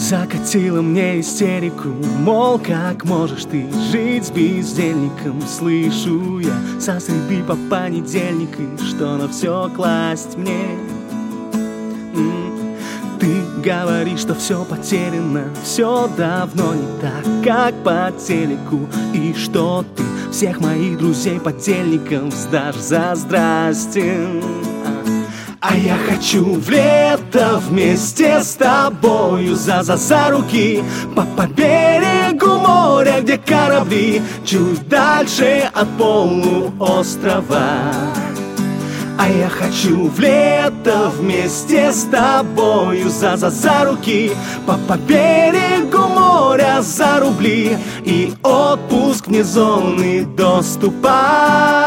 закатила мне истерику, мол, как можешь ты жить с бездельником? Слышу я со среды по понедельник, и что на все класть мне? Ты говоришь, что все потеряно, все давно не так, как по телеку, и что ты всех моих друзей подельникам сдашь за здрасте. А я хочу в лето вместе с тобою за руки по берегу моря, где корабли чуть дальше от полуострова. А я хочу в лето вместе с тобою за руки по берегу моря за рубли и отпуск вне зоны доступа.